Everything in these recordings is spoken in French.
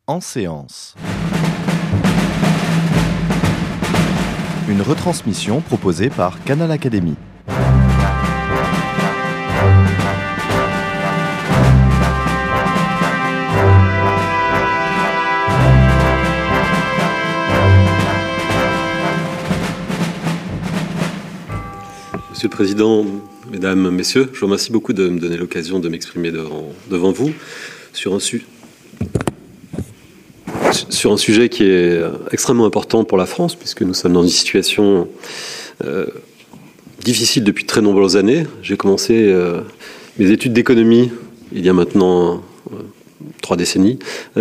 En séance. Une retransmission proposée par Canal Académie. Monsieur le Président, Mesdames, Messieurs, je vous remercie beaucoup de me donner l'occasion de m'exprimer devant vous sur un sujet qui est extrêmement important pour la France, puisque nous sommes dans une situation difficile depuis de très nombreuses années. J'ai commencé mes études d'économie il y a maintenant 3 décennies,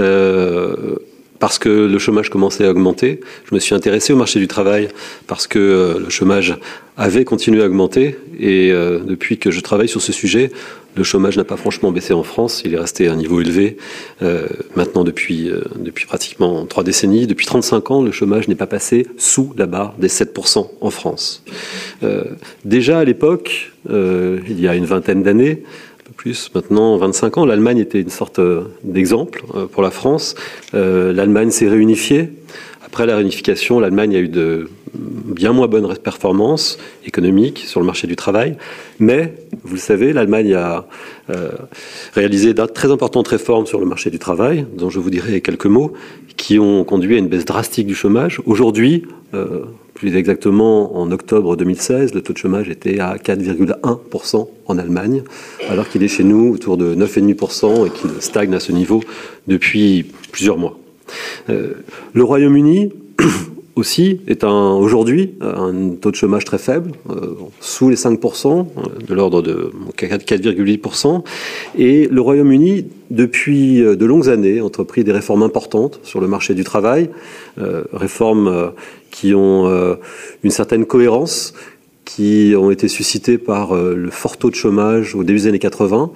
parce que le chômage commençait à augmenter. Je me suis intéressé au marché du travail parce que le chômage avait continué à augmenter. Et depuis que je travaille sur ce sujet, le chômage n'a pas franchement baissé en France. Il est resté à un niveau élevé. Maintenant, depuis pratiquement 3 décennies, depuis 35 ans, le chômage n'est pas passé sous la barre des 7% en France. Déjà à l'époque, il y a une vingtaine d'années, plus maintenant 25 ans, l'Allemagne était une sorte d'exemple pour la France. L'Allemagne s'est réunifiée. Après la réunification, l'Allemagne a eu de bien moins bonnes performances économiques sur le marché du travail. Mais, vous le savez, l'Allemagne a réalisé de très importantes réformes sur le marché du travail, dont je vous dirai quelques mots, qui ont conduit à une baisse drastique du chômage. Aujourd'hui, plus exactement en octobre 2016, le taux de chômage était à 4,1% en Allemagne, alors qu'il est chez nous autour de 9,5% et qu'il stagne à ce niveau depuis plusieurs mois. Le Royaume-Uni aussi est aujourd'hui un taux de chômage très faible, sous les 5%, de l'ordre de 4,8%. Et le Royaume-Uni, depuis de longues années, a entrepris des réformes importantes sur le marché du travail, réformes qui ont une certaine cohérence, qui ont été suscitées par le fort taux de chômage au début des années 80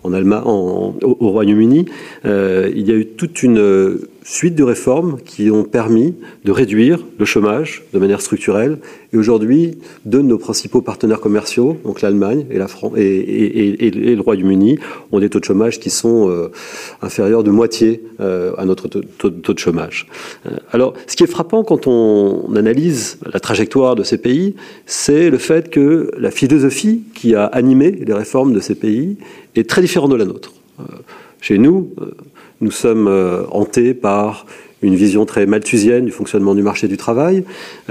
au Royaume-Uni. Il y a eu toute une suite de réformes qui ont permis de réduire le chômage de manière structurelle. Et aujourd'hui, 2 de nos principaux partenaires commerciaux, donc l'Allemagne et la France et le Royaume-Uni, ont des taux de chômage qui sont inférieurs de moitié à notre taux de chômage. Alors, ce qui est frappant quand on analyse la trajectoire de ces pays, c'est le fait que la philosophie qui a animé les réformes de ces pays est très différente de la nôtre. Chez nous, nous sommes hantés par une vision très malthusienne du fonctionnement du marché du travail,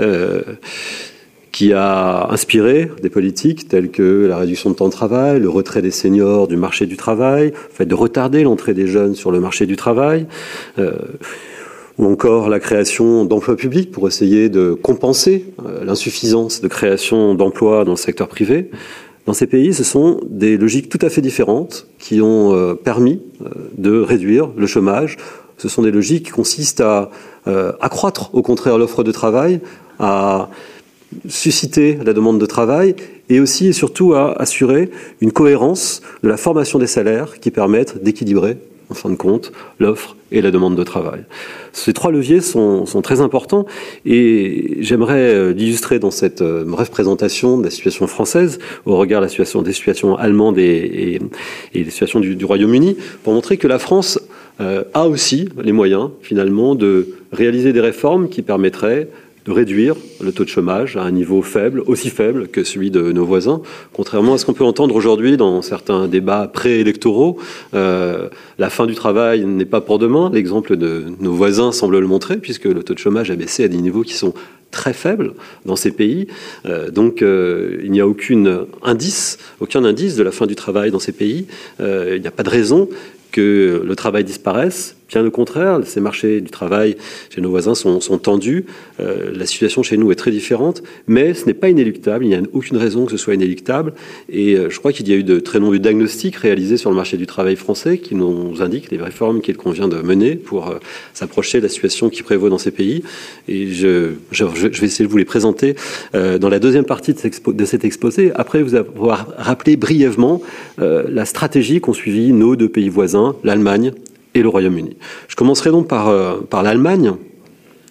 qui a inspiré des politiques telles que la réduction de temps de travail, le retrait des seniors du marché du travail, le fait de retarder l'entrée des jeunes sur le marché du travail, ou encore la création d'emplois publics pour essayer de compenser l'insuffisance de création d'emplois dans le secteur privé. Dans ces pays, ce sont des logiques tout à fait différentes qui ont permis de réduire le chômage. Ce sont des logiques qui consistent à accroître, au contraire, l'offre de travail, à susciter la demande de travail et aussi et surtout à assurer une cohérence de la formation des salaires qui permettent d'équilibrer, en fin de compte, l'offre et la demande de travail. Ces 3 leviers sont très importants et j'aimerais l'illustrer dans cette brève présentation de la situation française au regard de des situations allemandes et des situations du Royaume-Uni pour montrer que la France a aussi les moyens finalement de réaliser des réformes qui permettraient de réduire le taux de chômage à un niveau faible, aussi faible que celui de nos voisins. Contrairement à ce qu'on peut entendre aujourd'hui dans certains débats préélectoraux, la fin du travail n'est pas pour demain. L'exemple de nos voisins semble le montrer, puisque le taux de chômage a baissé à des niveaux qui sont très faibles dans ces pays. Donc il n'y a aucun indice de la fin du travail dans ces pays. Il n'y a pas de raison que le travail disparaisse. Bien au contraire, ces marchés du travail chez nos voisins sont tendus. La situation chez nous est très différente, mais ce n'est pas inéluctable. Il n'y a aucune raison que ce soit inéluctable. Et je crois qu'il y a eu de très nombreux diagnostics réalisés sur le marché du travail français qui nous indiquent les réformes qu'il convient de mener pour s'approcher de la situation qui prévaut dans ces pays. Et je vais essayer de vous les présenter dans la deuxième partie de cet exposé, après vous avoir rappelé brièvement la stratégie qu'ont suivi nos 2 pays voisins, l'Allemagne et le Royaume-Uni. Je commencerai donc par l'Allemagne.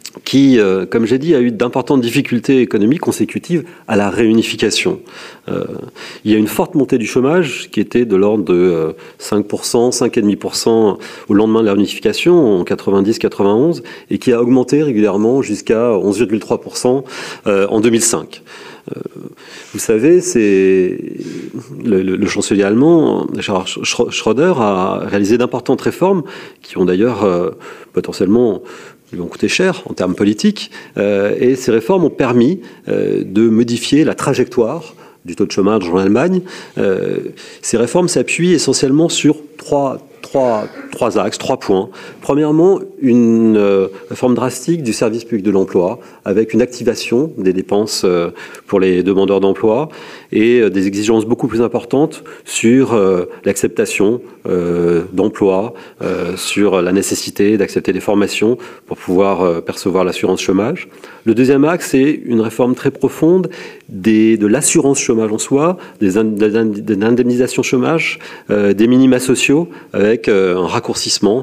qui, comme j'ai dit, a eu d'importantes difficultés économiques consécutives à la réunification. Il y a une forte montée du chômage qui était de l'ordre de 5%, 5,5% au lendemain de la réunification en 90-91 et qui a augmenté régulièrement jusqu'à 11,3% en 2005. Vous savez, c'est le chancelier allemand, Gerhard Schröder, a réalisé d'importantes réformes qui ont d'ailleurs potentiellement lui ont coûté cher en termes politiques, et ces réformes ont permis de modifier la trajectoire du taux de chômage en Allemagne. Ces réformes s'appuient essentiellement sur trois axes, 3 points. Premièrement, une réforme drastique du service public de l'emploi, avec une activation des dépenses pour les demandeurs d'emploi et des exigences beaucoup plus importantes sur l'acceptation d'emploi, sur la nécessité d'accepter des formations pour pouvoir percevoir l'assurance chômage. Le deuxième axe, c'est une réforme très profonde de l'assurance chômage en soi, des indemnisations chômage, des minima sociaux, avec un raccourcissement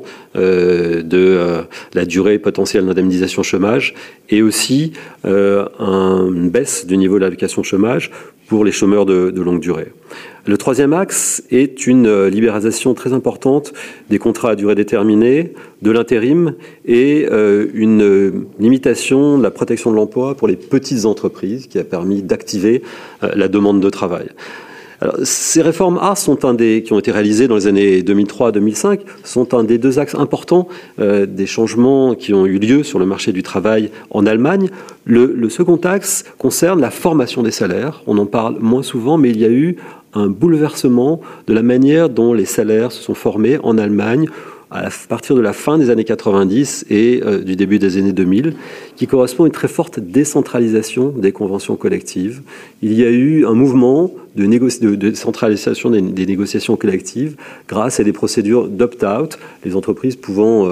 de la durée potentielle d'indemnisation chômage et aussi une baisse du niveau de l'allocation chômage pour les chômeurs de longue durée. Le troisième axe est une libéralisation très importante des contrats à durée déterminée, de l'intérim et une limitation de la protection de l'emploi pour les petites entreprises qui a permis d'activer la demande de travail. Alors, ces réformes qui ont été réalisées dans les années 2003-2005 sont un des deux axes importants des changements qui ont eu lieu sur le marché du travail en Allemagne. Le second axe concerne la formation des salaires. On en parle moins souvent, mais il y a eu un bouleversement de la manière dont les salaires se sont formés en Allemagne à partir de la fin des années 90 et du début des années 2000, qui correspond à une très forte décentralisation des conventions collectives. Il y a eu un mouvement de décentralisation des négociations collectives grâce à des procédures d'opt-out, les entreprises pouvant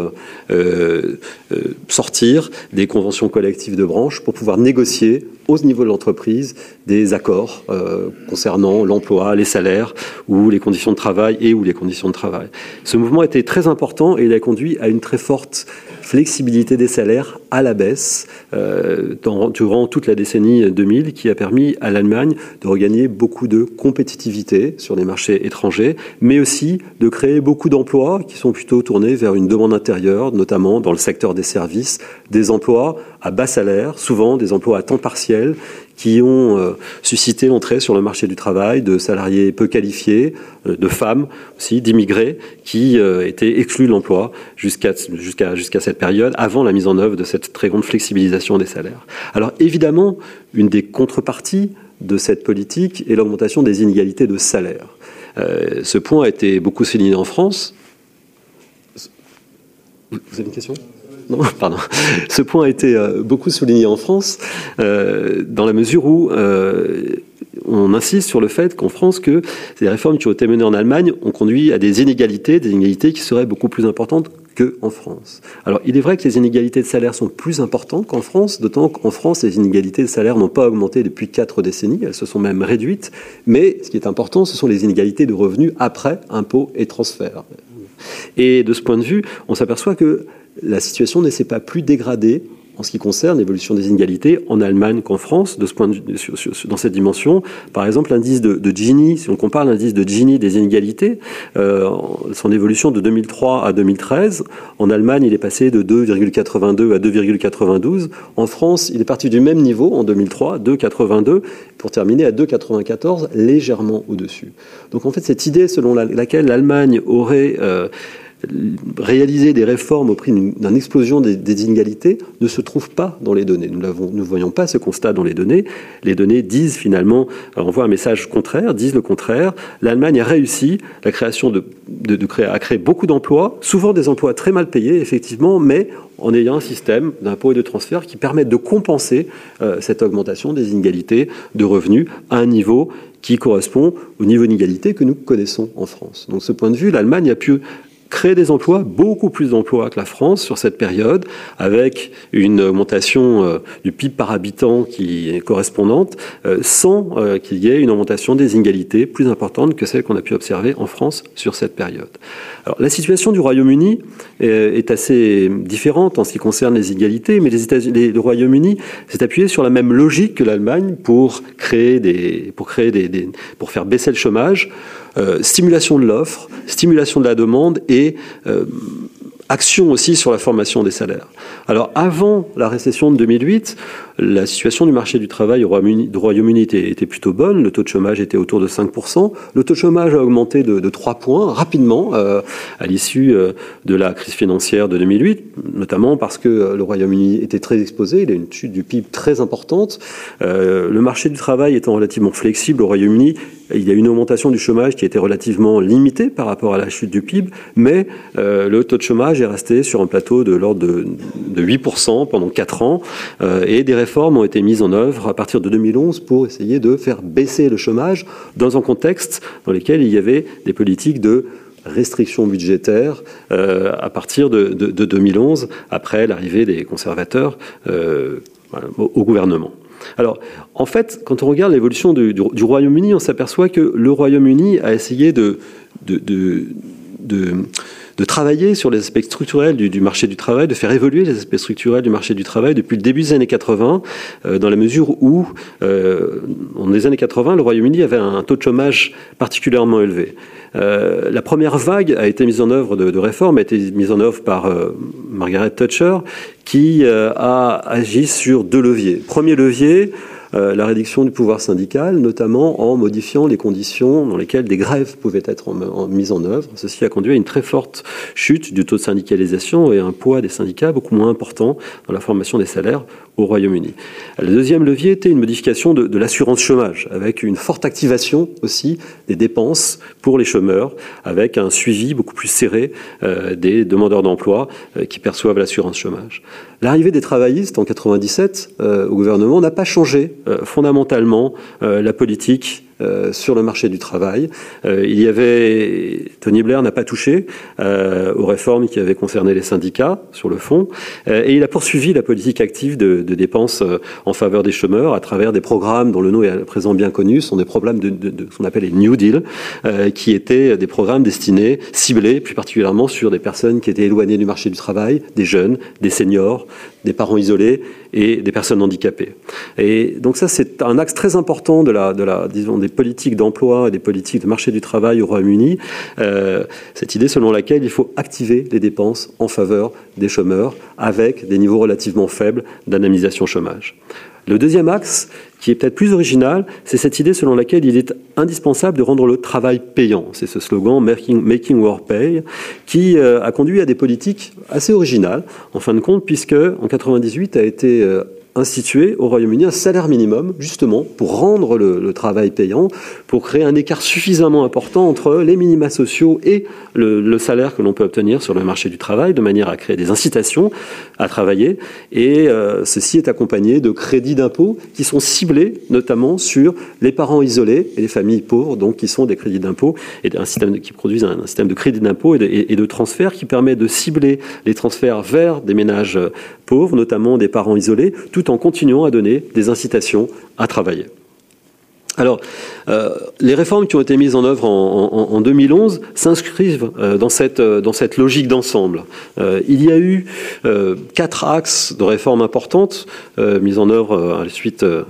sortir des conventions collectives de branche pour pouvoir négocier au niveau de l'entreprise des accords concernant l'emploi, les salaires ou les conditions de travail ou les conditions de travail. Ce mouvement était très important et il a conduit à une très forte flexibilité des salaires à la baisse durant toute la décennie 2000 qui a permis à l'Allemagne de regagner beaucoup de compétitivité sur les marchés étrangers, mais aussi de créer beaucoup d'emplois qui sont plutôt tournés vers une demande intérieure, notamment dans le secteur des services, des emplois à bas salaire, souvent des emplois à temps partiel, qui ont suscité l'entrée sur le marché du travail de salariés peu qualifiés, de femmes aussi, d'immigrés, qui étaient exclus de l'emploi jusqu'à cette période, avant la mise en œuvre de cette très grande flexibilisation des salaires. Alors évidemment, une des contreparties de cette politique est l'augmentation des inégalités de salaire. Ce point a été beaucoup souligné en France. Vous avez une question ? Non, pardon. Ce point a été beaucoup souligné en France dans la mesure où on insiste sur le fait qu'en France, que les réformes qui ont été menées en Allemagne ont conduit à des inégalités qui seraient beaucoup plus importantes qu'en France. Alors, il est vrai que les inégalités de salaire sont plus importantes qu'en France, d'autant qu'en France, les inégalités de salaire n'ont pas augmenté depuis 4 décennies, elles se sont même réduites, mais ce qui est important, ce sont les inégalités de revenus après impôts et transferts. Et de ce point de vue, on s'aperçoit que la situation ne s'est pas plus dégradée en ce qui concerne l'évolution des inégalités en Allemagne qu'en France, de ce point de vue, dans cette dimension. Par exemple, l'indice de Gini, si on compare l'indice de Gini des inégalités, son évolution de 2003 à 2013, en Allemagne, il est passé de 2,82 à 2,92. En France, il est parti du même niveau en 2003, 2,82, pour terminer à 2,94, légèrement au-dessus. Donc en fait, cette idée selon laquelle l'Allemagne aurait réaliser des réformes au prix d'une explosion des inégalités ne se trouve pas dans les données. Nous ne voyons pas ce constat dans les données. Les données disent finalement, envoient un message contraire, disent le contraire. L'Allemagne a réussi la création à créer beaucoup d'emplois, souvent des emplois très mal payés, effectivement, mais en ayant un système d'impôts et de transferts qui permettent de compenser cette augmentation des inégalités de revenus à un niveau qui correspond au niveau d'inégalité que nous connaissons en France. Donc, de ce point de vue, l'Allemagne a pu crée des emplois, beaucoup plus d'emplois que la France sur cette période, avec une augmentation du PIB par habitant qui est correspondante, sans qu'il y ait une augmentation des inégalités plus importante que celle qu'on a pu observer en France sur cette période. Alors, la situation du Royaume-Uni est assez différente en ce qui concerne les inégalités, mais le Royaume-Uni s'est appuyé sur la même logique que l'Allemagne pour faire baisser le chômage. Stimulation de l'offre, stimulation de la demande et action aussi sur la formation des salaires. Alors, avant la récession de 2008, la situation du marché du travail au Royaume-Uni était plutôt bonne. Le taux de chômage était autour de 5%. Le taux de chômage a augmenté de 3 points rapidement à l'issue de la crise financière de 2008, notamment parce que le Royaume-Uni était très exposé. Il a une chute du PIB très importante. Le marché du travail étant relativement flexible au Royaume-Uni, il y a une augmentation du chômage qui était relativement limitée par rapport à la chute du PIB, mais le taux de chômage est resté sur un plateau de l'ordre de 8% pendant 4 ans, et des réformes ont été mises en œuvre à partir de 2011 pour essayer de faire baisser le chômage dans un contexte dans lequel il y avait des politiques de restrictions budgétaires à partir de 2011, après l'arrivée des conservateurs au gouvernement. Alors, en fait, quand on regarde l'évolution du Royaume-Uni, on s'aperçoit que le Royaume-Uni a essayé de travailler sur les aspects structurels du marché du travail, de faire évoluer les aspects structurels du marché du travail depuis le début des années 80, dans la mesure où, dans les années 80, le Royaume-Uni avait un taux de chômage particulièrement élevé. La première vague a été mise en œuvre de réformes, a été mise en œuvre par Margaret Thatcher, qui a agi sur 2 leviers. Premier levier, la réduction du pouvoir syndical, notamment en modifiant les conditions dans lesquelles des grèves pouvaient être mises en œuvre. Ceci a conduit à une très forte chute du taux de syndicalisation et un poids des syndicats beaucoup moins important dans la formation des salaires au Royaume-Uni. Le deuxième levier était une modification de l'assurance chômage, avec une forte activation aussi des dépenses pour les chômeurs, avec un suivi beaucoup plus serré des demandeurs d'emploi qui perçoivent l'assurance chômage. L'arrivée des travaillistes en 1997 au gouvernement n'a pas changé fondamentalement la politique sur le marché du travail. Tony Blair n'a pas touché aux réformes qui avaient concerné les syndicats sur le fond, et il a poursuivi la politique active de dépenses en faveur des chômeurs à travers des programmes dont le nom est à présent bien connu, ce sont des programmes de ce qu'on appelle les New Deal, qui étaient des programmes destinés, ciblés plus particulièrement sur des personnes qui étaient éloignées du marché du travail, des jeunes, des seniors, des parents isolés et des personnes handicapées. Et donc ça, c'est un axe très important disons, des politiques d'emploi et des politiques de marché du travail au Royaume-Uni, cette idée selon laquelle il faut activer les dépenses en faveur des chômeurs avec des niveaux relativement faibles d'indemnisation chômage. Le deuxième axe, qui est peut-être plus original, c'est cette idée selon laquelle il est indispensable de rendre le travail payant. C'est ce slogan « Making Work Pay » qui a conduit à des politiques assez originales, en fin de compte, puisque en 1998 a été institué au Royaume-Uni un salaire minimum, justement, pour rendre le travail payant, pour créer un écart suffisamment important entre les minima sociaux et le salaire que l'on peut obtenir sur le marché du travail, de manière à créer des incitations à travailler. Et ceci est accompagné de crédits d'impôt qui sont ciblés notamment sur les parents isolés et les familles pauvres, donc qui sont des crédits d'impôt et qui produisent un système de crédit d'impôt et de transfert qui permet de cibler les transferts vers des ménages pauvres, notamment des parents isolés, tout en continuant à donner des incitations à travailler. Alors, les réformes qui ont été mises en œuvre en 2011 s'inscrivent dans cette logique d'ensemble. Il y a eu 4 axes de réformes importantes mises en œuvre à la suite de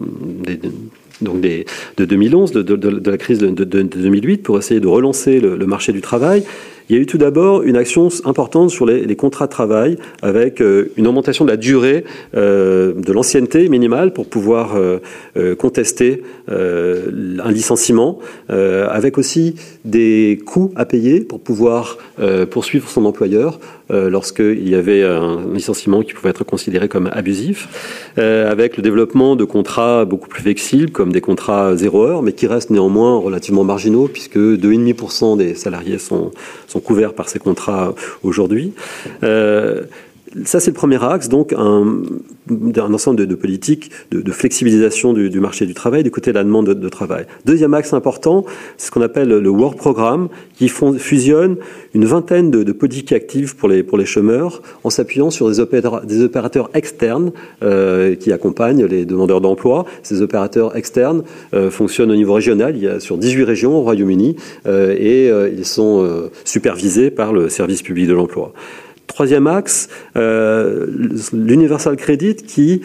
2011, de la crise de 2008, pour essayer de relancer le marché du travail. Il y a eu tout d'abord une action importante sur les contrats de travail, avec une augmentation de la durée de l'ancienneté minimale pour pouvoir contester un licenciement, avec aussi des coûts à payer pour pouvoir poursuivre son employeur lorsqu'il y avait un licenciement qui pouvait être considéré comme abusif, avec le développement de contrats beaucoup plus flexibles, comme des contrats 0 heure, mais qui restent néanmoins relativement marginaux, puisque 2,5% des salariés sont couverts par ces contrats aujourd'hui. Ça, c'est le premier axe, donc un ensemble de politiques de flexibilisation du marché du travail, du côté de la demande de travail. Deuxième axe important, c'est ce qu'on appelle le Work Programme, qui fusionne une vingtaine de politiques actives pour les chômeurs, en s'appuyant sur des opérateurs externes qui accompagnent les demandeurs d'emploi. Ces opérateurs externes fonctionnent au niveau régional. Il y a sur 18 régions au Royaume-Uni et ils sont supervisés par le service public de l'emploi. Troisième axe, l'Universal Credit qui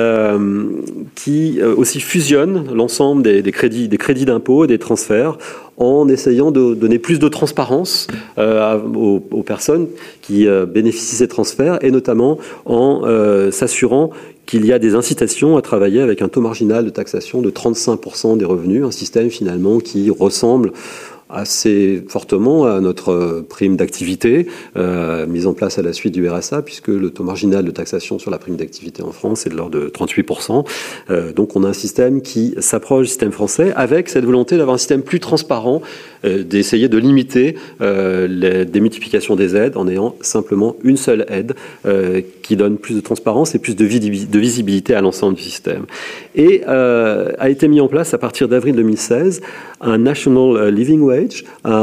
aussi fusionne l'ensemble des crédits d'impôt et des transferts en essayant de donner plus de transparence aux personnes qui bénéficient de ces transferts et notamment en s'assurant qu'il y a des incitations à travailler avec un taux marginal de taxation de 35% des revenus, un système finalement qui ressemble assez fortement à notre prime d'activité mise en place à la suite du RSA, puisque le taux marginal de taxation sur la prime d'activité en France est de l'ordre de 38%. Donc on a un système qui s'approche du système français avec cette volonté d'avoir un système plus transparent, d'essayer de limiter les démultiplications des aides en ayant simplement une seule aide qui donne plus de transparence et plus de visibilité à l'ensemble du système. Et a été mis en place à partir d'avril 2016 un National Living Wage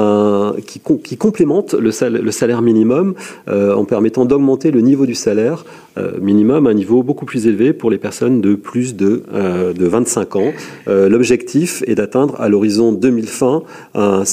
qui complémente le salaire minimum en permettant d'augmenter le niveau du salaire minimum à un niveau beaucoup plus élevé pour les personnes de plus de 25 ans. L'objectif est d'atteindre à l'horizon 2020 un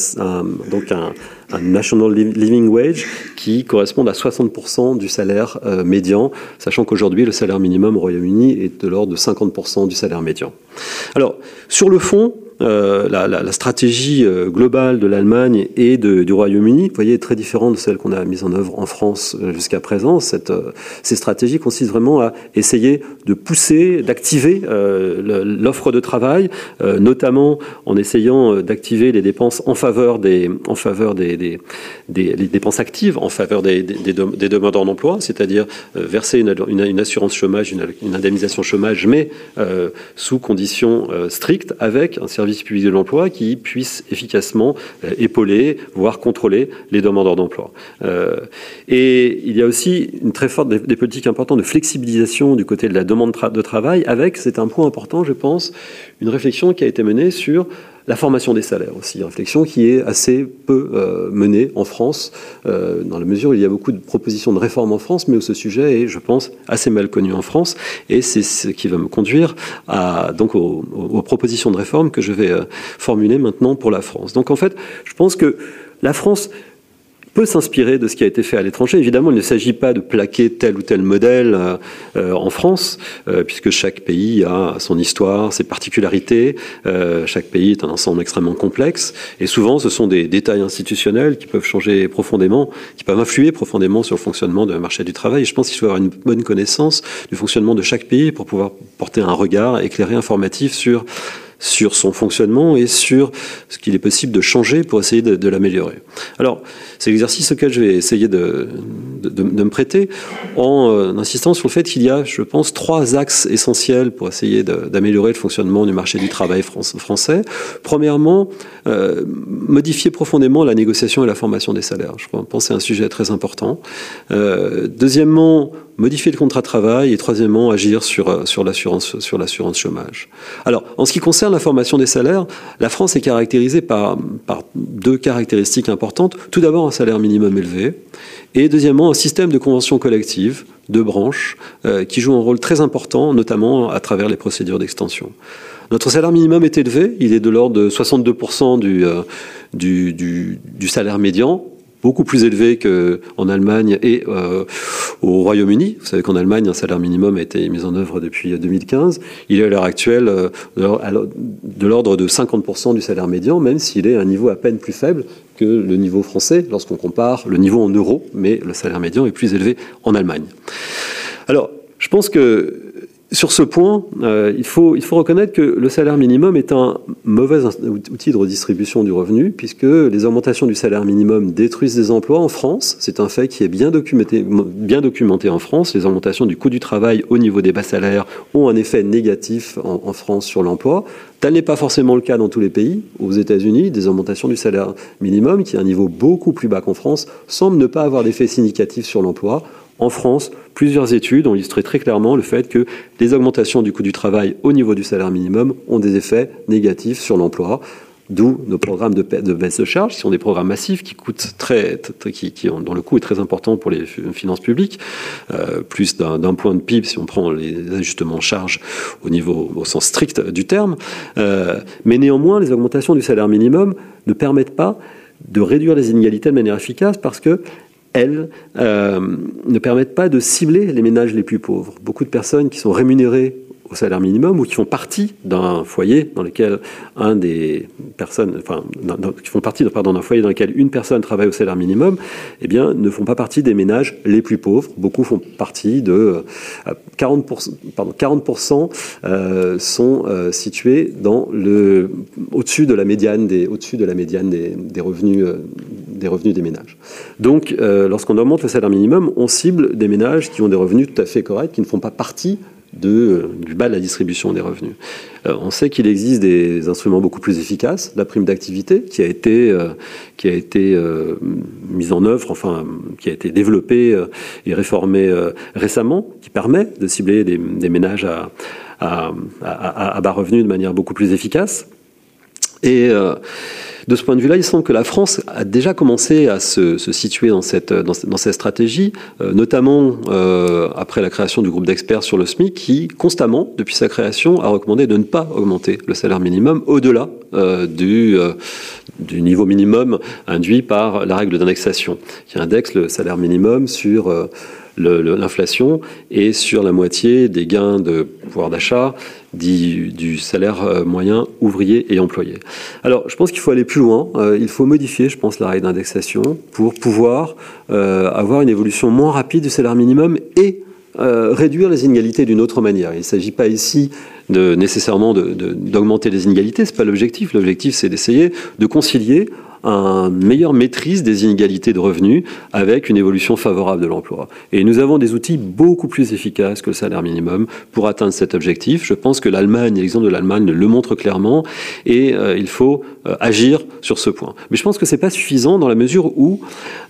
National Living Wage qui correspond à 60% du salaire médian, sachant qu'aujourd'hui le salaire minimum au Royaume-Uni est de l'ordre de 50% du salaire médian. Alors, sur le fond, la stratégie globale de l'Allemagne et du Royaume-Uni, vous voyez, est très différente de celle qu'on a mise en œuvre en France jusqu'à présent. Ces stratégies consistent vraiment à essayer de pousser, d'activer l'offre de travail, notamment en essayant d'activer les dépenses en faveur des dépenses actives, en faveur des demandeurs d'emploi, c'est-à-dire verser une assurance chômage, une indemnisation chômage, mais sous conditions strictes, avec un service public de l'emploi qui puisse efficacement épauler, voire contrôler les demandeurs d'emploi. Et il y a aussi une très forte des politiques importantes de flexibilisation du côté de la demande de travail, avec, c'est un point important, je pense, une réflexion qui a été menée sur la formation des salaires aussi, une réflexion qui est assez peu menée en France, dans la mesure où il y a beaucoup de propositions de réforme en France, mais où ce sujet est, je pense, assez mal connu en France, et c'est ce qui va me conduire donc aux propositions de réforme que je vais formuler maintenant pour la France. Donc en fait, je pense que la France peut s'inspirer de ce qui a été fait à l'étranger. Évidemment, il ne s'agit pas de plaquer tel ou tel modèle en France, puisque chaque pays a son histoire, ses particularités. Chaque pays est un ensemble extrêmement complexe. Et souvent, ce sont des détails institutionnels qui peuvent changer profondément, qui peuvent influer profondément sur le fonctionnement du marché du travail. Et je pense qu'il faut avoir une bonne connaissance du fonctionnement de chaque pays pour pouvoir porter un regard éclairé, informatif sur son fonctionnement et sur ce qu'il est possible de changer pour essayer de l'améliorer. Alors, c'est l'exercice auquel je vais essayer de me prêter en insistant sur le fait qu'il y a, je pense, 3 axes essentiels pour essayer d'améliorer le fonctionnement du marché du travail français. Premièrement, modifier profondément la négociation et la formation des salaires. Je pense que c'est un sujet très important. Deuxièmement, modifier le contrat de travail et troisièmement, agir sur l'assurance chômage. Alors, en ce qui concerne la formation des salaires, la France est caractérisée par 2 caractéristiques importantes. Tout d'abord, un salaire minimum élevé et deuxièmement, un système de conventions collectives de branches qui joue un rôle très important, notamment à travers les procédures d'extension. Notre salaire minimum est élevé, il est de l'ordre de 62% du salaire médian, beaucoup plus élevé qu'en Allemagne et au Royaume-Uni. Vous savez qu'en Allemagne, un salaire minimum a été mis en œuvre depuis 2015. Il est à l'heure actuelle de l'ordre de 50% du salaire médian, même s'il est à un niveau à peine plus faible que le niveau français lorsqu'on compare le niveau en euros, mais le salaire médian est plus élevé en Allemagne. Alors, je pense que sur ce point, il faut reconnaître que le salaire minimum est un mauvais outil de redistribution du revenu, puisque les augmentations du salaire minimum détruisent des emplois en France. C'est un fait qui est bien documenté en France. Les augmentations du coût du travail au niveau des bas salaires ont un effet négatif en France sur l'emploi. Tel n'est pas forcément le cas dans tous les pays. Aux États-Unis, des augmentations du salaire minimum, qui est à un niveau beaucoup plus bas qu'en France, semblent ne pas avoir d'effet significatif sur l'emploi. En France, plusieurs études ont illustré très clairement le fait que les augmentations du coût du travail au niveau du salaire minimum ont des effets négatifs sur l'emploi. D'où nos programmes de baisse de charges, qui sont des programmes massifs qui coûtent dont le coût est très important pour les finances publiques, plus d'un point de PIB si on prend les ajustements en charge au sens strict du terme. Mais néanmoins, les augmentations du salaire minimum ne permettent pas de réduire les inégalités de manière efficace parce que elles ne permettent pas de cibler les ménages les plus pauvres. Beaucoup de personnes qui sont rémunérées au salaire minimum ou qui font partie d'un foyer dans lequel d'un foyer dans lequel une personne travaille au salaire minimum, eh bien, ne font pas partie des ménages les plus pauvres. Beaucoup font partie de 40% sont situés au-dessus de la médiane des revenus des ménages. Donc, lorsqu'on augmente le salaire minimum, on cible des ménages qui ont des revenus tout à fait corrects, qui ne font pas partie du bas de la distribution des revenus. On sait qu'il existe des instruments beaucoup plus efficaces, la prime d'activité qui a été mise en œuvre, qui a été développée et réformée récemment, qui permet de cibler des ménages à bas revenus de manière beaucoup plus efficace. Et de ce point de vue-là, il semble que la France a déjà commencé à se situer dans cette stratégie, notamment après la création du groupe d'experts sur le SMIC, qui constamment, depuis sa création, a recommandé de ne pas augmenter le salaire minimum au-delà du niveau minimum induit par la règle d'indexation, qui indexe le salaire minimum sur l'inflation et sur la moitié des gains de pouvoir d'achat du salaire moyen ouvrier et employé. Alors, je pense qu'il faut aller plus loin. Il faut modifier, je pense, la règle d'indexation pour pouvoir avoir une évolution moins rapide du salaire minimum et réduire les inégalités d'une autre manière. Il ne s'agit pas ici nécessairement d'augmenter les inégalités, ce n'est pas l'objectif. L'objectif, c'est d'essayer de concilier une meilleure maîtrise des inégalités de revenus avec une évolution favorable de l'emploi. Et nous avons des outils beaucoup plus efficaces que le salaire minimum pour atteindre cet objectif. Je pense que l'exemple de l'Allemagne le montre clairement et il faut agir sur ce point. Mais je pense que ce n'est pas suffisant dans la mesure où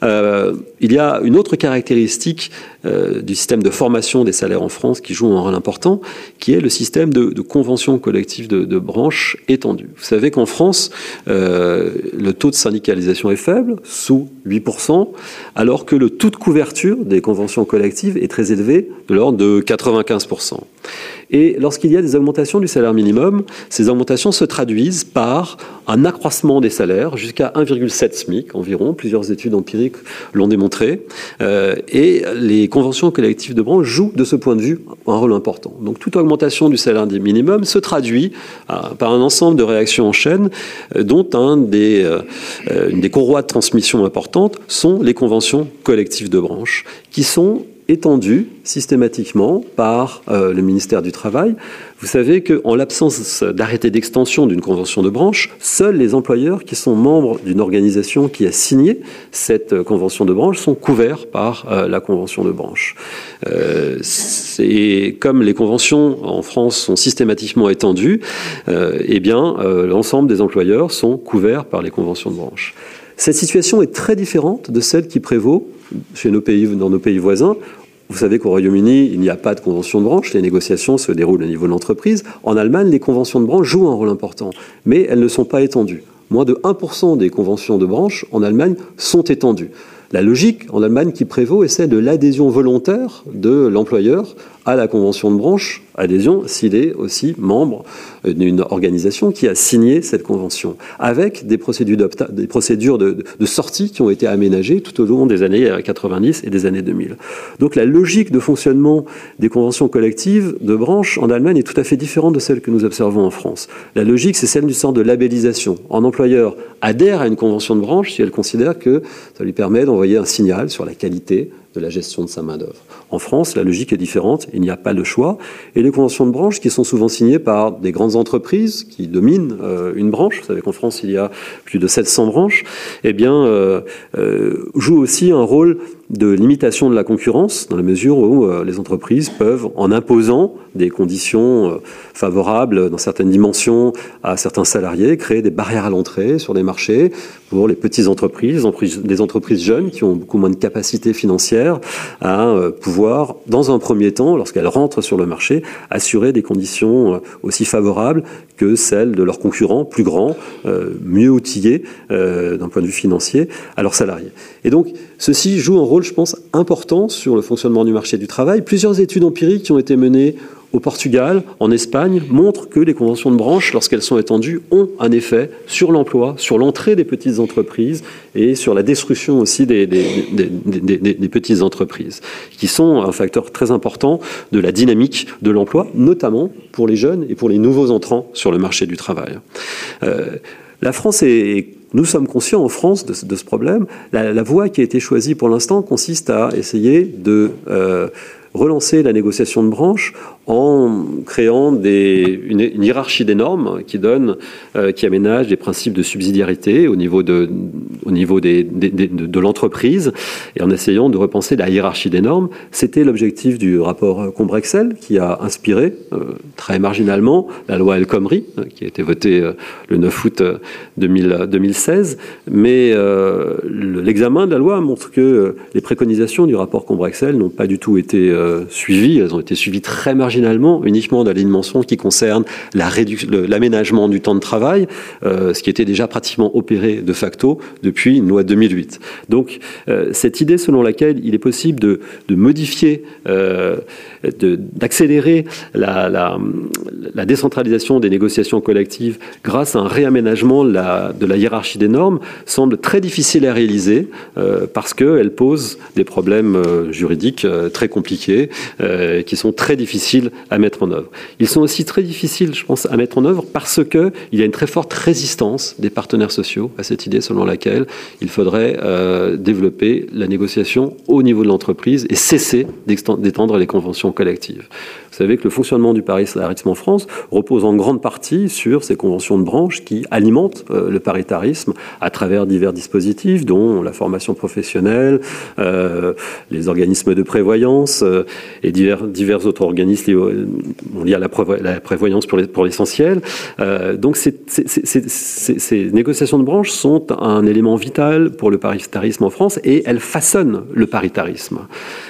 il y a une autre caractéristique du système de formation des salaires en France qui joue un rôle important, qui est le système de convention collective de branche étendue. Vous savez qu'en France, le taux de syndicalisation est faible, sous 8%, alors que le taux de couverture des conventions collectives est très élevé, de l'ordre de 95%. Et lorsqu'il y a des augmentations du salaire minimum, ces augmentations se traduisent par un accroissement des salaires jusqu'à 1,7 SMIC environ. Plusieurs études empiriques l'ont démontré. Et les conventions collectives de branche jouent de ce point de vue un rôle important. Donc toute augmentation du salaire minimum se traduit par un ensemble de réactions en chaîne, dont une des courroies de transmission importantes sont les conventions collectives de branche, qui sont étendue systématiquement par le ministère du Travail. Vous savez qu'en l'absence d'arrêté d'extension d'une convention de branche, seuls les employeurs qui sont membres d'une organisation qui a signé cette convention de branche sont couverts par la convention de branche. Comme les conventions en France sont systématiquement étendues, l'ensemble des employeurs sont couverts par les conventions de branche. Cette situation est très différente de celle qui prévaut dans nos pays voisins. Vous savez qu'au Royaume-Uni, il n'y a pas de convention de branche. Les négociations se déroulent au niveau de l'entreprise. En Allemagne, les conventions de branche jouent un rôle important, mais elles ne sont pas étendues. Moins de 1% des conventions de branche en Allemagne sont étendues. La logique en Allemagne qui prévaut est celle de l'adhésion volontaire de l'employeur à la convention de branche, adhésion s'il est aussi membre d'une organisation qui a signé cette convention, avec des procédures de sortie qui ont été aménagées tout au long des années 90 et des années 2000. Donc la logique de fonctionnement des conventions collectives de branche en Allemagne est tout à fait différente de celle que nous observons en France. La logique, c'est celle du sort de labellisation. Un employeur adhère à une convention de branche si elle considère que ça lui permet d'envoyer un signal sur la qualité de la gestion de sa main-d'œuvre. En France, la logique est différente, il n'y a pas de choix. Et les conventions de branche, qui sont souvent signées par des grandes entreprises qui dominent une branche, vous savez qu'en France, il y a plus de 700 branches, jouent aussi un rôle de limitation de la concurrence, dans la mesure où les entreprises peuvent, en imposant des conditions favorables dans certaines dimensions à certains salariés, créer des barrières à l'entrée sur les marchés pour les petites entreprises, des entreprises jeunes qui ont beaucoup moins de capacité financière à pouvoir, dans un premier temps, lorsqu'elles rentrent sur le marché, assurer des conditions aussi favorables que celles de leurs concurrents plus grands, mieux outillés d'un point de vue financier, à leurs salariés. Et donc, ceci joue un rôle, je pense, important sur le fonctionnement du marché du travail. Plusieurs études empiriques qui ont été menées au Portugal, en Espagne, montrent que les conventions de branche, lorsqu'elles sont étendues, ont un effet sur l'emploi, sur l'entrée des petites entreprises et sur la destruction aussi des petites entreprises, qui sont un facteur très important de la dynamique de l'emploi, notamment pour les jeunes et pour les nouveaux entrants sur le marché du travail. La France nous sommes conscients en France de ce problème. La voie qui a été choisie pour l'instant consiste à essayer de relancer la négociation de branche en créant une hiérarchie des normes qui aménage des principes de subsidiarité au niveau de l'entreprise et en essayant de repenser la hiérarchie des normes. C'était l'objectif du rapport Combrexel qui a inspiré très marginalement la loi El Khomri qui a été votée le 9 août 2016. Mais l'examen de la loi montre que les préconisations du rapport Combrexel n'ont pas du tout été suivies. Elles ont été suivies très marginalement, uniquement dans les dimensions qui concernent l'aménagement du temps de travail, ce qui était déjà pratiquement opéré de facto depuis une loi 2008. Donc, cette idée selon laquelle il est possible de modifier, d'accélérer la décentralisation des négociations collectives grâce à un réaménagement de la hiérarchie des normes semble très difficile à réaliser parce qu'elle pose des problèmes juridiques très compliqués qui sont très difficiles à mettre en œuvre. Ils sont aussi très difficiles, je pense, à mettre en œuvre parce qu'il y a une très forte résistance des partenaires sociaux à cette idée selon laquelle il faudrait développer la négociation au niveau de l'entreprise et cesser d'étendre les conventions collectives. Vous savez que le fonctionnement du paritarisme en France repose en grande partie sur ces conventions de branche qui alimentent le paritarisme à travers divers dispositifs, dont la formation professionnelle, les organismes de prévoyance et divers autres organismes liés à la prévoyance pour l'essentiel. Donc ces négociations de branche sont un élément vital pour le paritarisme en France et elles façonnent le paritarisme.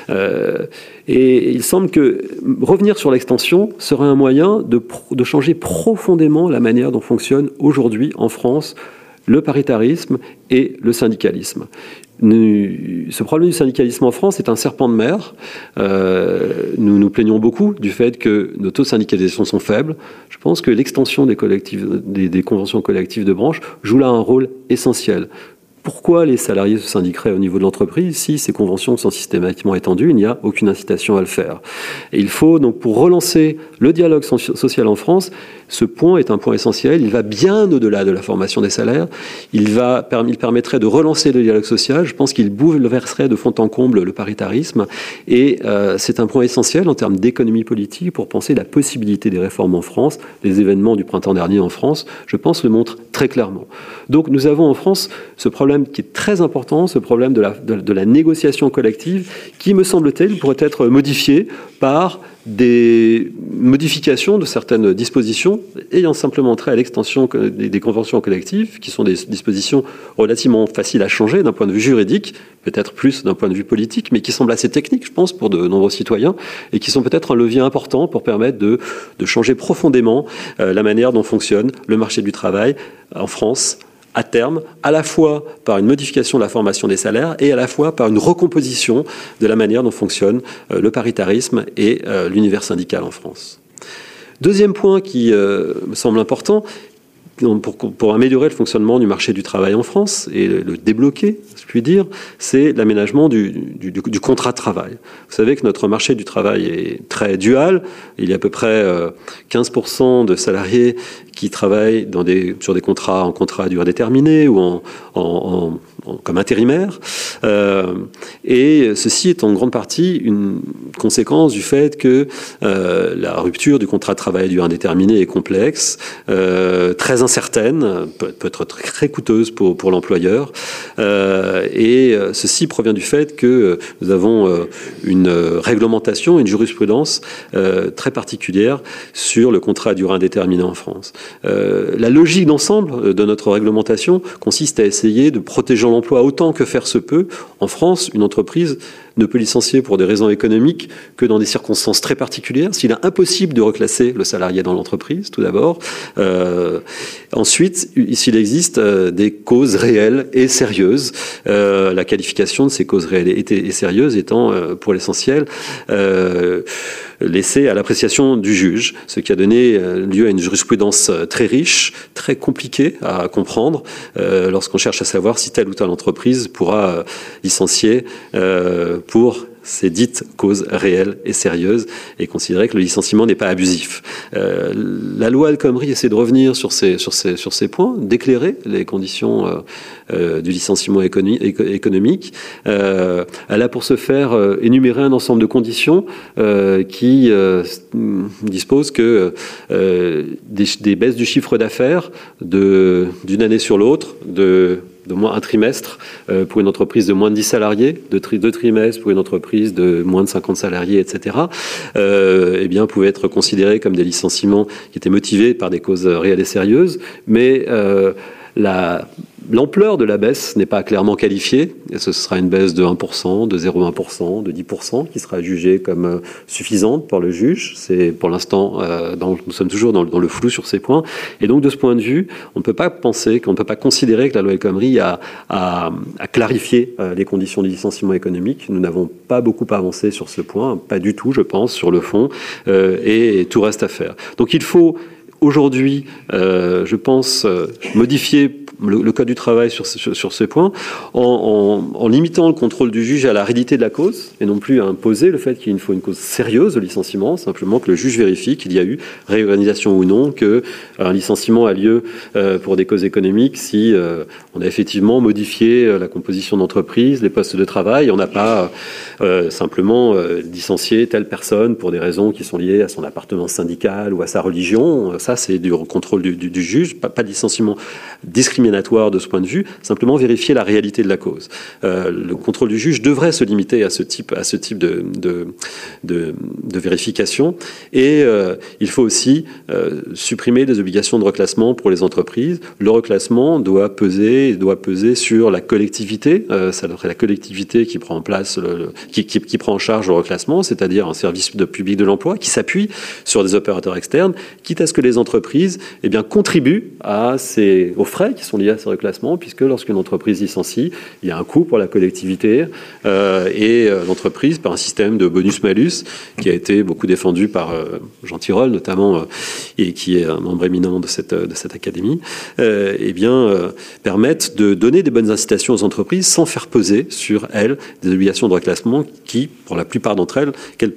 Et il semble que revenir sur l'extension serait un moyen de changer profondément la manière dont fonctionne aujourd'hui en France le paritarisme et le syndicalisme. Ce problème du syndicalisme en France est un serpent de mer. Nous nous plaignons beaucoup du fait que nos taux de syndicalisation sont faibles. Je pense que l'extension des conventions collectives de branche joue là un rôle essentiel. Pourquoi les salariés se syndiqueraient au niveau de l'entreprise si ces conventions sont systématiquement étendues? Il n'y a aucune incitation à le faire. Et il faut donc, pour relancer le dialogue social en France, ce point est un point essentiel. Il va bien au-delà de la formation des salaires. Il permettrait de relancer le dialogue social. Je pense qu'il bouleverserait de fond en comble le paritarisme. Et c'est un point essentiel en termes d'économie politique pour penser la possibilité des réformes en France. Les événements du printemps dernier en France, je pense, le montrent très clairement. Donc nous avons en France ce problème qui est très important, ce problème de la négociation collective qui, me semble-t-il, pourrait être modifié par des modifications de certaines dispositions ayant simplement trait à l'extension des conventions collectives, qui sont des dispositions relativement faciles à changer d'un point de vue juridique, peut-être plus d'un point de vue politique, mais qui semblent assez techniques, je pense, pour de nombreux citoyens, et qui sont peut-être un levier important pour permettre de changer profondément la manière dont fonctionne le marché du travail en France, à terme, à la fois par une modification de la formation des salaires et à la fois par une recomposition de la manière dont fonctionne le paritarisme et l'univers syndical en France. Deuxième point qui me semble important, pour améliorer le fonctionnement du marché du travail en France et le débloquer, si je puis dire, c'est l'aménagement du contrat de travail. Vous savez que notre marché du travail est très dual. Il y a à peu près 15% de salariés qui travaillent sur des contrats à durée déterminée ou en comme intérimaires. Et ceci est en grande partie une conséquence du fait que la rupture du contrat de travail à durée indéterminée est complexe, très incertaine, peut être très coûteuse pour l'employeur. Et ceci provient du fait que nous avons une réglementation, une jurisprudence très particulière sur le contrat à durée indéterminée en France. La logique d'ensemble de notre réglementation consiste à essayer de protéger l'emploi autant que faire se peut. En France, une entreprise ne peut licencier pour des raisons économiques que dans des circonstances très particulières. S'il est impossible de reclasser le salarié dans l'entreprise, tout d'abord. Ensuite, s'il existe des causes réelles et sérieuses, la qualification de ces causes réelles et sérieuses étant, pour l'essentiel, laissée à l'appréciation du juge, ce qui a donné lieu à une jurisprudence très riche, très compliquée à comprendre, lorsqu'on cherche à savoir si telle ou telle entreprise pourra licencier pour ces dites causes réelles et sérieuses et considérer que le licenciement n'est pas abusif. La loi El Khomri essaie de revenir sur ces points, d'éclairer les conditions du licenciement économique. Elle a pour ce faire énuméré un ensemble de conditions qui disposent que des baisses du chiffre d'affaires d'une année sur l'autre, de moins un trimestre pour une entreprise de moins de 10 salariés, deux trimestres pour une entreprise de moins de 50 salariés, etc., eh bien, pouvaient être considérés comme des licenciements qui étaient motivés par des causes réelles et sérieuses, mais l'ampleur de la baisse n'est pas clairement qualifiée. Et ce sera une baisse de 1%, de 0,1%, de 10% qui sera jugée comme suffisante par le juge. C'est pour l'instant, nous sommes toujours dans le flou sur ces points. Et donc, de ce point de vue, on ne peut pas penser, qu'on ne peut pas considérer que la loi El Khomri a clarifié les conditions du licenciement économique. Nous n'avons pas beaucoup avancé sur ce point, pas du tout, je pense, sur le fond, et tout reste à faire. Donc, il faut aujourd'hui, je pense, modifier le Code du travail sur ce point, en limitant le contrôle du juge à la réalité de la cause, et non plus à imposer le fait qu'il faut une cause sérieuse de licenciement, simplement que le juge vérifie qu'il y a eu réorganisation ou non, qu'un licenciement a lieu pour des causes économiques si on a effectivement modifié la composition d'entreprise, les postes de travail, on n'a pas simplement licencié telle personne pour des raisons qui sont liées à son appartenance syndicale ou à sa religion. Ça, c'est du contrôle du juge, pas de licenciement discriminatoire de ce point de vue, simplement vérifier la réalité de la cause. Le contrôle du juge devrait se limiter à ce type de vérification, et il faut aussi supprimer des obligations de reclassement pour les entreprises. Le reclassement doit peser sur la collectivité. Ça devrait être la collectivité qui prend en place qui prend en charge le reclassement, c'est-à-dire un service public de l'emploi qui s'appuie sur des opérateurs externes, quitte à ce que les entreprises contribuent aux frais qui sont liés à ces reclassements, puisque lorsqu'une entreprise licencie, il y a un coût pour la collectivité et l'entreprise, par un système de bonus-malus qui a été beaucoup défendu par Jean Tirole notamment, et qui est un membre éminent de cette académie, permettent de donner des bonnes incitations aux entreprises sans faire peser sur elles des obligations de reclassement qui, pour la plupart d'entre elles,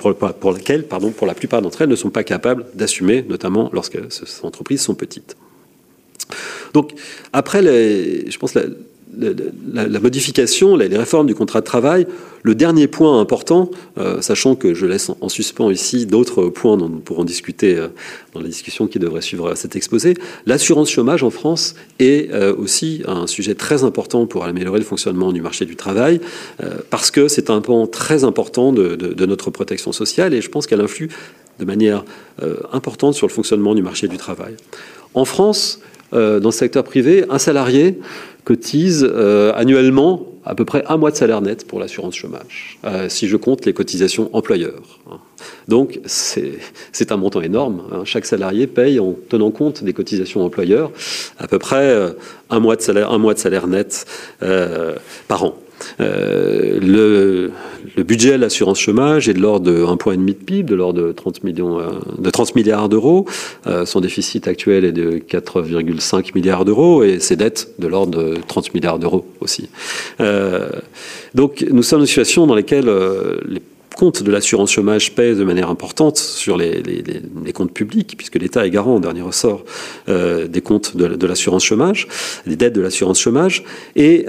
ne sont pas capables d'assumer, notamment lorsque ces entreprises sont petites. Donc, après, je pense, la modification, les réformes du contrat de travail, le dernier point important, sachant que je laisse en suspens ici d'autres points dont nous pourrons discuter dans la discussion qui devrait suivre cet exposé, l'assurance chômage en France est aussi un sujet très important pour améliorer le fonctionnement du marché du travail, parce que c'est un pan très important de notre protection sociale, et je pense qu'elle influe de manière importante sur le fonctionnement du marché du travail. En France, dans le secteur privé, un salarié cotise annuellement à peu près un mois de salaire net pour l'assurance chômage, si je compte les cotisations employeurs. Donc c'est un montant énorme. Chaque salarié paye, en tenant compte des cotisations employeurs, à peu près un mois de salaire net par an. Le budget de l'assurance chômage est de l'ordre de 1,5 point de PIB, de l'ordre de 30 milliards d'euros. Son déficit actuel est de 4,5 milliards d'euros et ses dettes de l'ordre de 30 milliards d'euros aussi. Donc nous sommes dans une situation dans laquelle compte de l'assurance chômage pèse de manière importante sur les comptes publics, puisque l'État est garant, en dernier ressort, des comptes de l'assurance chômage, des dettes de l'assurance chômage. Et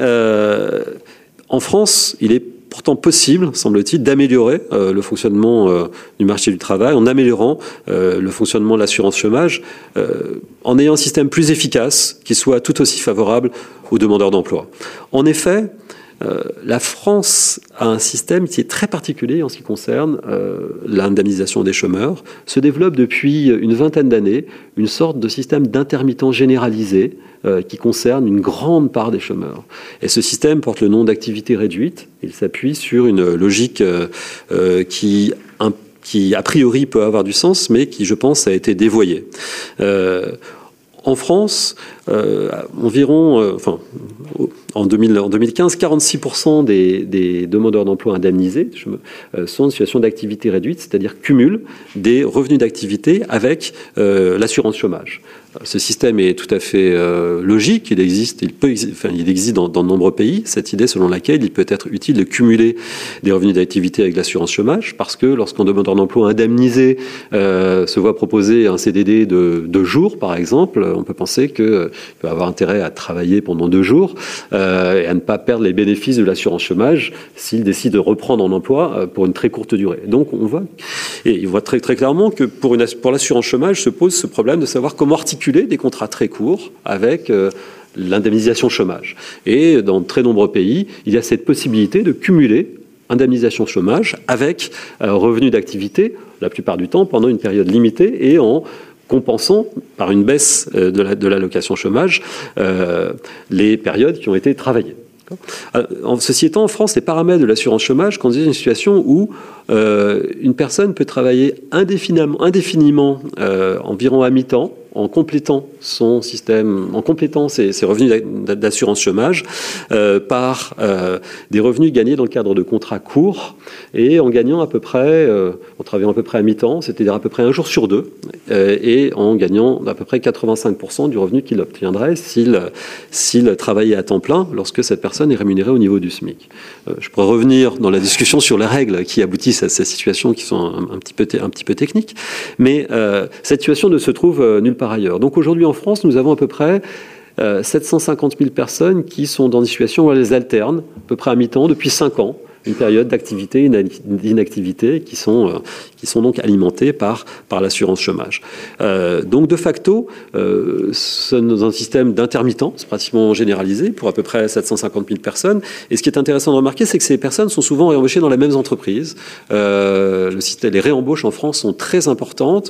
en France, il est pourtant possible, semble-t-il, d'améliorer le fonctionnement du marché du travail en améliorant le fonctionnement de l'assurance chômage, en ayant un système plus efficace qui soit tout aussi favorable aux demandeurs d'emploi. En effet, la France a un système qui est très particulier en ce qui concerne l'indemnisation des chômeurs. Se développe depuis une vingtaine d'années une sorte de système d'intermittent généralisé qui concerne une grande part des chômeurs. Et ce système porte le nom d'activité réduite. Il s'appuie sur une logique qui a priori peut avoir du sens, mais qui, je pense, a été dévoyée. En France, environ, en 2015, 46% des demandeurs d'emploi indemnisés sont en situation d'activité réduite, c'est-à-dire cumulent des revenus d'activité avec l'assurance chômage. Ce système est tout à fait logique. Il existe dans de nombreux pays, cette idée selon laquelle il peut être utile de cumuler des revenus d'activité avec l'assurance chômage, parce que lorsqu'un demandeur d'emploi indemnisé se voit proposer un CDD de 2 jours, par exemple, on peut penser qu'il peut avoir intérêt à travailler pendant 2 jours et à ne pas perdre les bénéfices de l'assurance chômage s'il décide de reprendre en emploi pour une très courte durée. Donc on voit très, très clairement que pour l'assurance chômage se pose ce problème de savoir comment articuler des contrats très courts avec l'indemnisation chômage. Et dans de très nombreux pays, il y a cette possibilité de cumuler indemnisation chômage avec revenu d'activité, la plupart du temps pendant une période limitée et en compensant par une baisse de l'allocation chômage les périodes qui ont été travaillées. Ceci étant, en France, les paramètres de l'assurance chômage conduisent à une situation où une personne peut travailler indéfiniment environ à mi-temps, en complétant son système, en complétant ses revenus d'assurance chômage par des revenus gagnés dans le cadre de contrats courts et en gagnant à peu près, en travaillant à peu près à mi-temps, c'est-à-dire à peu près 1 jour sur 2, et en gagnant à peu près 85% du revenu qu'il obtiendrait s'il travaillait à temps plein lorsque cette personne est rémunérée au niveau du SMIC. Je pourrais revenir dans la discussion sur les règles qui aboutissent à ces situations qui sont un petit peu techniques, mais cette situation ne se trouve nulle part ailleurs. Donc aujourd'hui en France, nous avons à peu près 750 000 personnes qui sont dans des situations où elles alternent, à peu près à mi-temps, depuis 5 ans, une période d'activité et d'inactivité qui sont donc alimentées par l'assurance chômage. Donc de facto, c'est un système d'intermittent, c'est pratiquement généralisé pour à peu près 750 000 personnes. Et ce qui est intéressant de remarquer, c'est que ces personnes sont souvent réembauchées dans les mêmes entreprises. Les réembauches en France sont très importantes.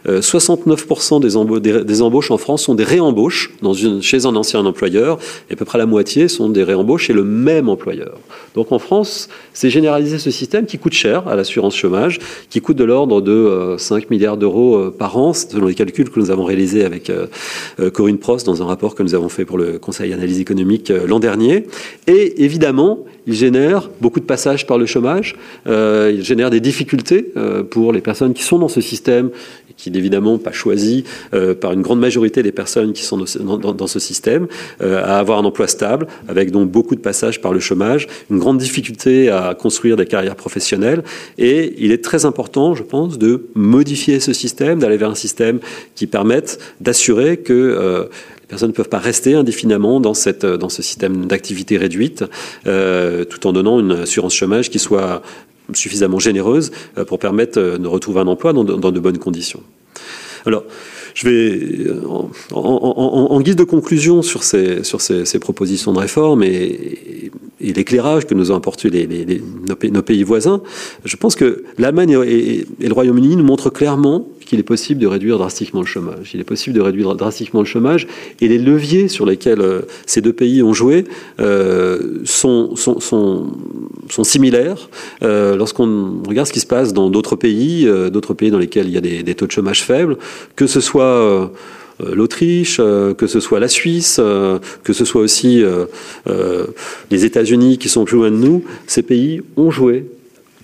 69% des embauches en France sont des réembauches chez un ancien employeur, et à peu près la moitié sont des réembauches chez le même employeur. Donc en France, c'est généraliser ce système qui coûte cher à l'assurance chômage, qui coûte de l'ordre de 5 milliards d'euros par an, selon les calculs que nous avons réalisés avec Corinne Prost dans un rapport que nous avons fait pour le Conseil d'analyse économique l'an dernier. Et évidemment, il génère beaucoup de passages par le chômage, il génère des difficultés pour les personnes qui sont dans ce système, qui n'est évidemment pas choisi par une grande majorité des personnes qui sont dans ce système, à avoir un emploi stable, avec donc beaucoup de passages par le chômage, une grande difficulté à construire des carrières professionnelles. Et il est très important, je pense, de modifier ce système, d'aller vers un système qui permette d'assurer que les personnes ne peuvent pas rester indéfiniment dans ce système d'activité réduite, tout en donnant une assurance chômage qui soit suffisamment généreuse pour permettre de retrouver un emploi dans de bonnes conditions. Alors, je vais, en guise de conclusion sur ces propositions de réforme et l'éclairage que nous ont apporté nos pays voisins, je pense que l'Allemagne et le Royaume-Uni nous montrent clairement qu'il est possible de réduire drastiquement le chômage. Il est possible de réduire drastiquement le chômage, et les leviers sur lesquels ces deux pays ont joué sont similaires. Lorsqu'on regarde ce qui se passe dans d'autres pays dans lesquels il y a des taux de chômage faibles, que ce soit l'Autriche, que ce soit la Suisse, que ce soit aussi les États-Unis qui sont plus loin de nous, ces pays ont joué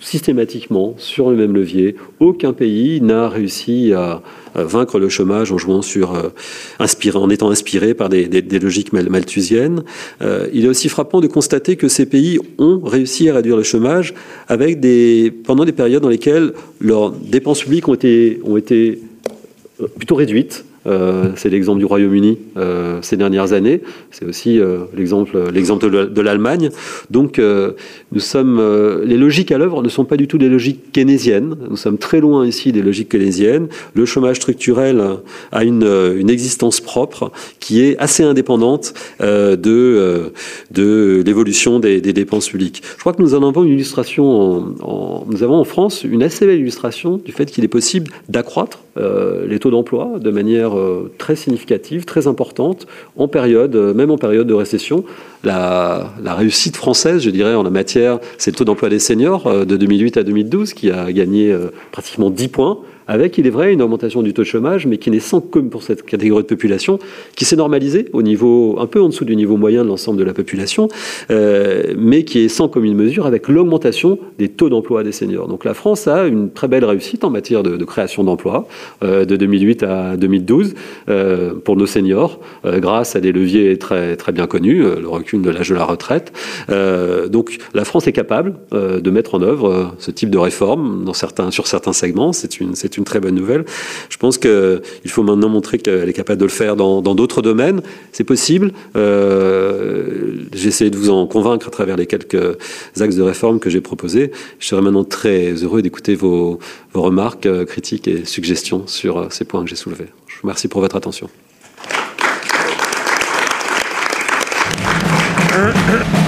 systématiquement sur le même levier. Aucun pays n'a réussi à vaincre le chômage en jouant en étant inspiré par des logiques malthusiennes. Il est aussi frappant de constater que ces pays ont réussi à réduire le chômage pendant des périodes dans lesquelles leurs dépenses publiques ont été plutôt réduites. C'est l'exemple du Royaume-Uni ces dernières années. C'est aussi l'exemple de l'Allemagne. Donc, les logiques à l'œuvre ne sont pas du tout des logiques keynésiennes. Nous sommes très loin ici des logiques keynésiennes. Le chômage structurel a une existence propre qui est assez indépendante de l'évolution des dépenses publiques. Je crois que nous en avons une illustration. Nous avons en France une assez belle illustration du fait qu'il est possible d'accroître les taux d'emploi de manière très significative, très importante, même en période de récession. La réussite française, je dirais, en la matière, c'est le taux d'emploi des seniors de 2008 à 2012 qui a gagné pratiquement 10 points, avec, il est vrai, une augmentation du taux de chômage, mais qui n'est sans commune pour cette catégorie de population, qui s'est normalisée au niveau, un peu en dessous du niveau moyen de l'ensemble de la population, mais qui est sans commune mesure avec l'augmentation des taux d'emploi des seniors. Donc la France a une très belle réussite en matière de création d'emplois, de 2008 à 2012, pour nos seniors, grâce à des leviers très, très bien connus, le recul de l'âge de la retraite. Donc la France est capable de mettre en œuvre ce type de réforme sur certains segments. C'est une très bonne nouvelle. Je pense qu'il faut maintenant montrer qu'elle est capable de le faire dans d'autres domaines. C'est possible. J'ai essayé de vous en convaincre à travers les quelques axes de réforme que j'ai proposés. Je serais maintenant très heureux d'écouter vos remarques, critiques et suggestions sur ces points que j'ai soulevés. Je vous remercie pour votre attention.